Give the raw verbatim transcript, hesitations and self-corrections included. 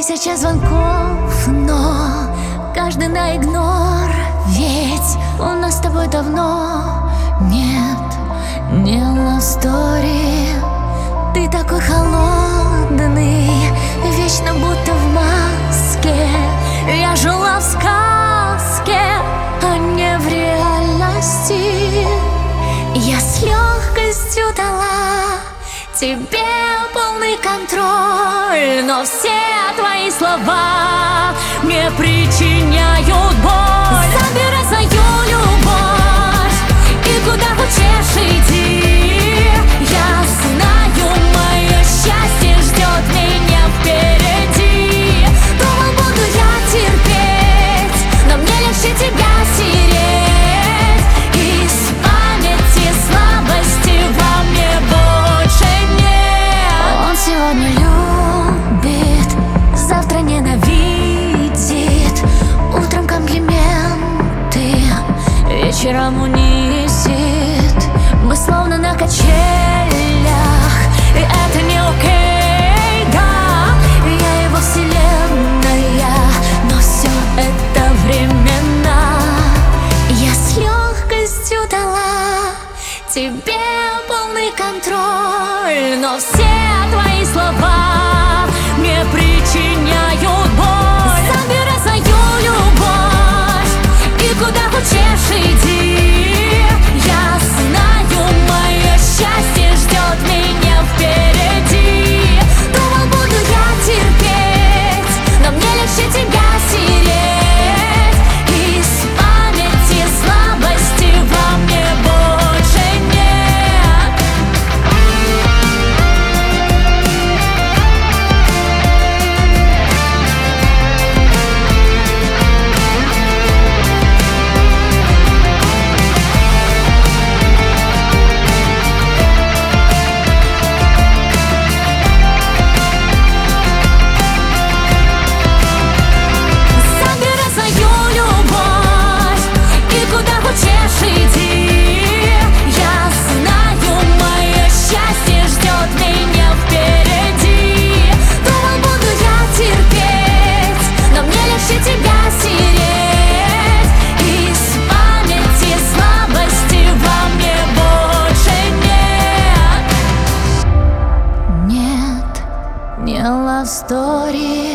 Тысяча звонков, но каждый на игнор. Ведь у нас с тобой давно нет, не love story. Ты такой холодный, вечно будто в маске. Я жила в сказке, а не в реальности. Я с легкостью дала тебе полный контроль, но все твои слова мне причиняют боль. Забирай свою любовь и куда хочешь иди. Я знаю, мое счастье ждет меня впереди. Думал, буду я терпеть, но мне легче тебя стереть. Из памяти слабости во мне больше нет. Он сегодня любит, завтра ненавидит. Утром комплименты, вечером унизит. Мы словно на качелях, и это не окей, да. Я его вселенная, но все это временно. Я с легкостью дала тебе полный контроль, но все твои слова мне причиняют боль. Забирай свою любовь и куда хочешь иди. Я знаю, мое счастье ждет меня впереди. Думал, буду я терпеть, но мне легче тебя стереть. Из памяти слабости во мне больше нет. Забирай свою любовь и куда хочешь иди. Я знаю, мое счастье ждет меня впереди. Думал, буду я терпеть, но мне легче тебя стереть. Из памяти слабости во мне больше нет. Нет, не love story.